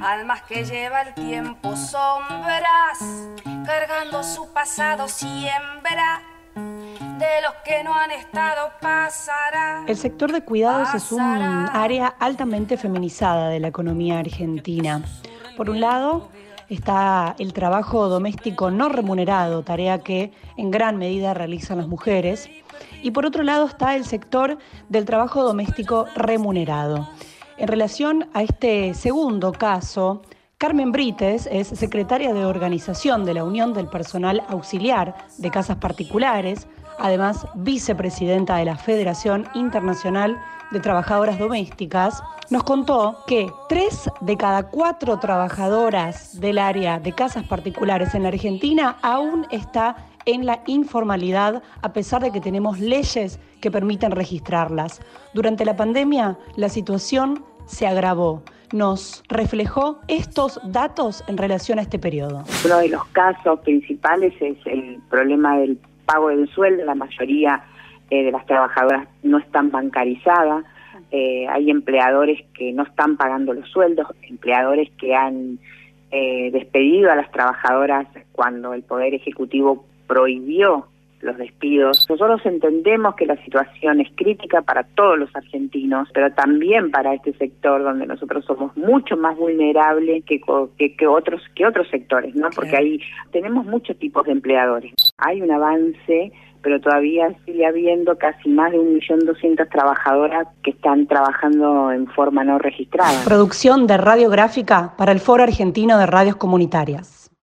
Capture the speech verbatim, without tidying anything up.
almas que lleva el tiempo, sombras, cargando su pasado, siembra. De los que no han estado pasará. El sector de cuidados es un área altamente feminizada de la economía argentina. Por un lado está el trabajo doméstico no remunerado, tarea que en gran medida realizan las mujeres. Y por otro lado está el sector del trabajo doméstico remunerado. En relación a este segundo caso, Carmen Brites es secretaria de organización de la Unión del Personal Auxiliar de Casas Particulares, además vicepresidenta de la Federación Internacional de Trabajadoras Domésticas. Nos contó que tres de cada cuatro trabajadoras del área de casas particulares en la Argentina aún está en la informalidad, a pesar de que tenemos leyes que permiten registrarlas. Durante la pandemia, la situación se agravó. Nos reflejó estos datos en relación a este periodo. Uno de los casos principales es el problema del pago del sueldo. La mayoría eh, de las trabajadoras no están bancarizadas. Eh, hay empleadores que no están pagando los sueldos, empleadores que han eh, despedido a las trabajadoras cuando el Poder Ejecutivo prohibió los despidos. Nosotros entendemos que la situación es crítica para todos los argentinos, pero también para este sector donde nosotros somos mucho más vulnerables que, que, que otros que otros sectores, ¿no? Porque ahí tenemos muchos tipos de empleadores. Hay un avance, pero todavía sigue habiendo casi más de un millón doscientas trabajadoras que están trabajando en forma no registrada. Producción de radiográfica para el Foro Argentino de Radios Comunitarias.